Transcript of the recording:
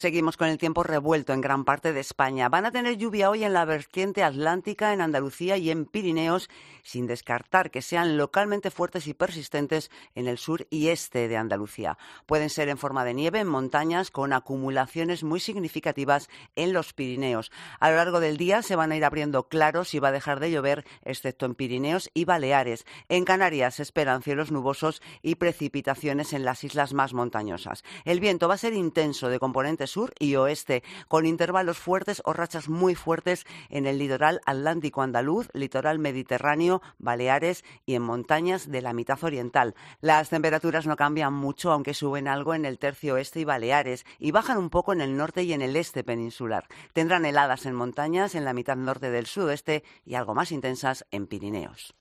Seguimos con el tiempo revuelto en gran parte de España. Van a tener lluvia hoy en la vertiente atlántica, en Andalucía y en Pirineos, sin descartar que sean localmente fuertes y persistentes en el sur y este de Andalucía. Pueden ser en forma de nieve en montañas con acumulaciones muy significativas en los Pirineos. A lo largo del día se van a ir abriendo claros y va a dejar de llover, excepto en Pirineos y Baleares. En Canarias se esperan cielos nubosos y precipitaciones en las islas más montañosas. El viento va a ser intenso de componente sur y oeste, con intervalos fuertes o rachas muy fuertes en el litoral atlántico andaluz, litoral mediterráneo, Baleares y en montañas de la mitad oriental. Las temperaturas no cambian mucho, aunque suben algo en el tercio oeste y Baleares, y bajan un poco en el norte y en el este peninsular. Tendrán heladas en montañas en la mitad norte del sudoeste y algo más intensas en Pirineos.